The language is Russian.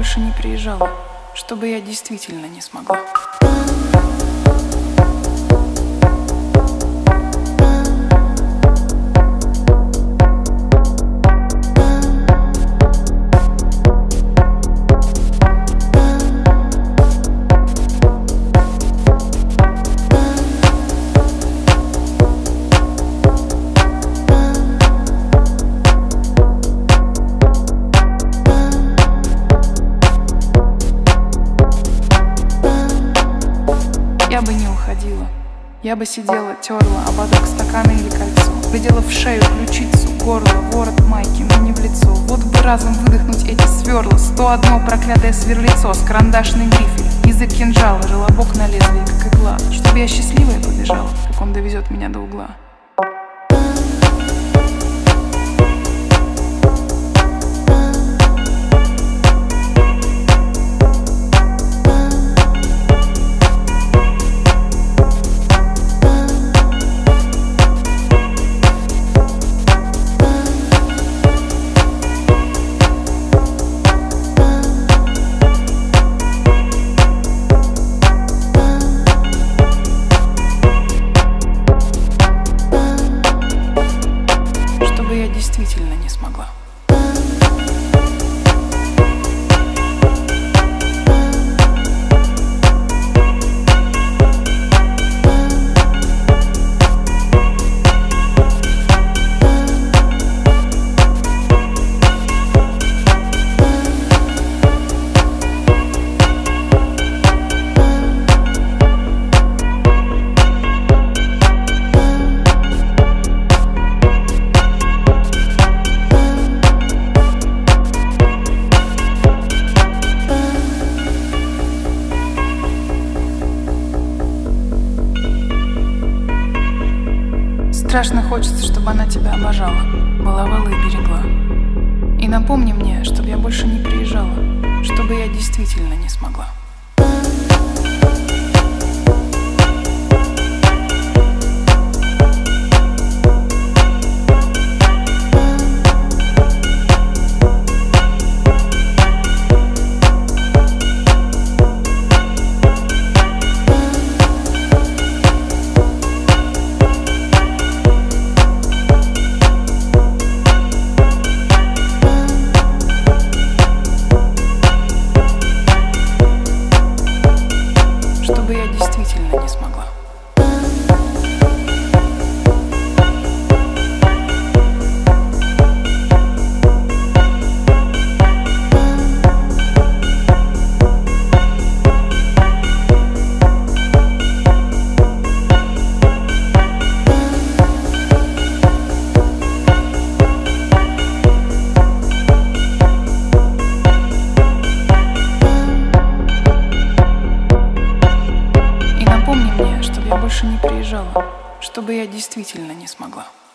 больше не приезжала, чтобы я действительно не смогла. Я бы не уходила, я бы сидела, терла ободок стакана или кольцо, глядела в шею, ключицу, горло, ворот майки, но не в лицо. Вот бы разом выдохнуть эти сверла, 101 проклятое сверлицо с карандашной грифель, язык кинжала, желобок на лезвие, как игла, чтобы я счастливая побежала, как он довезет меня до угла. Я действительно не смогла. Страшно хочется, чтобы она тебя обожала, баловала и берегла. И напомни мне, чтобы я больше не приезжала, чтобы я действительно не смогла. Чтобы я действительно не смогла. Больше не приезжала, чтобы я действительно не смогла.